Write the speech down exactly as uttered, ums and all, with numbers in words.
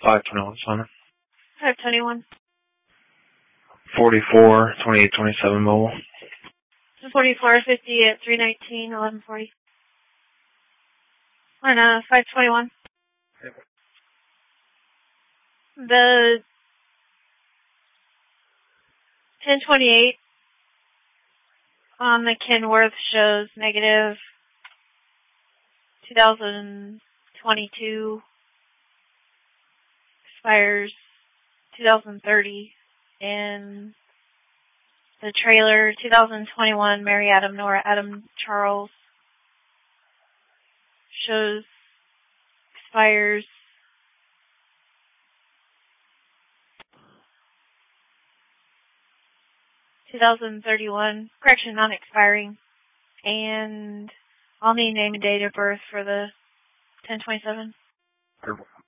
five twenty-one, Summer. five twenty-one. forty-four, twenty-eight, twenty-seven mobile. forty-four fifty at three nineteen, eleven forty. On uh, five twenty-one. Yep. The ten twenty-eight on the Kenworth shows negative two thousand twenty-two, expires two thousand thirty, and the trailer two thousand twenty-one Mary Adam Nora Adam Charles shows expires two thousand thirty-one, correction, non-expiring, and I'll need name and date of birth for the ten twenty-seven.